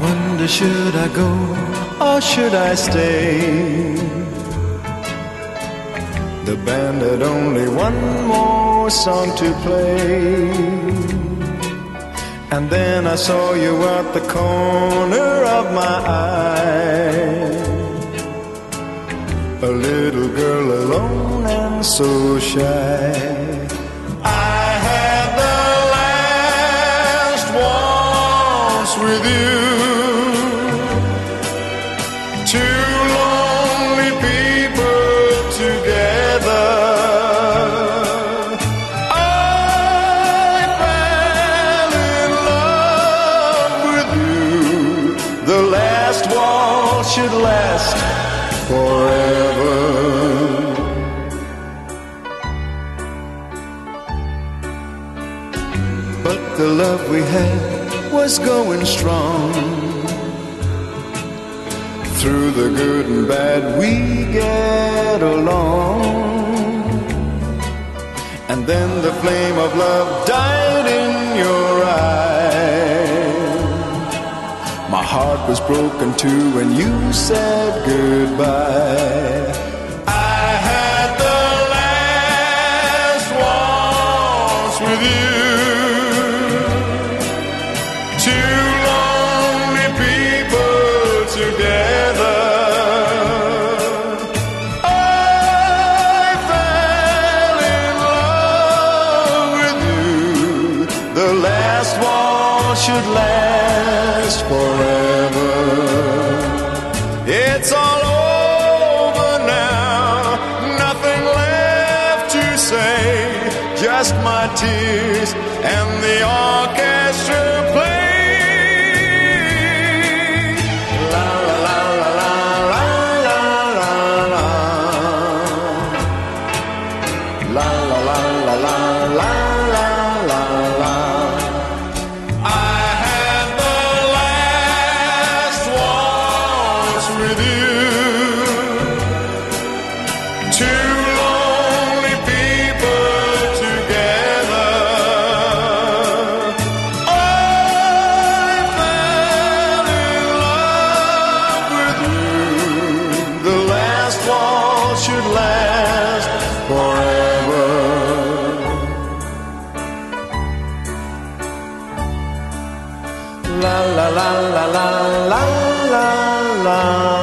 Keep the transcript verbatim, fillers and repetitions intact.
wonder, should I go or should I stay? The band had only one more song to play, and then I saw you at the corner of my eye, a little girl alone and so shy. I had the last waltz with you, two lonely people together. I fell in love with you. The last waltz should last forever. But the love we had was going strong. Through the good and bad we get along. And then the flame of love died in your eyes. My heart was broken too when you said goodbye. I had the last waltz with you, two lonely people together. I fell in love with you. The last waltz should last forever. It's all over now, nothing left to say, just my tears and the orchestra play. La la la la la la la la. La la la la la la la la la. I had the last waltz with you, two lonely people together. I fell in love with you. The last waltz should last forever. La la la la la la la la.